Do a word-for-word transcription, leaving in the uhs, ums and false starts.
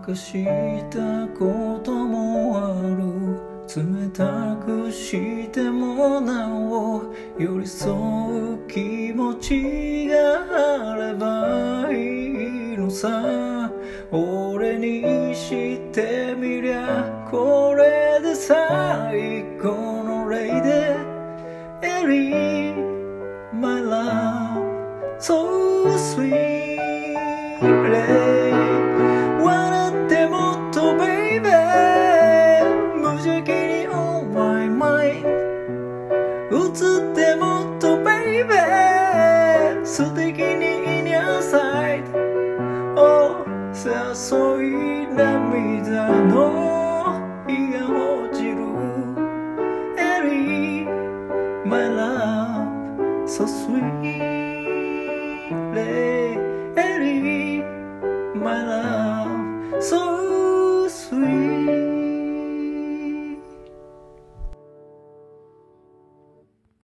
かしたこともある。冷たくしてもなお寄り添う気持ちがあればいいのさ。俺にしてみりゃこれで最高の例で Ellie my love so sweet 笑ってもっと baby 無邪気に on my mind 映ってもっと baby 素敵に in your side お誘い涙の日が落ちる Ellie my love so sweet Ellie my love so sweet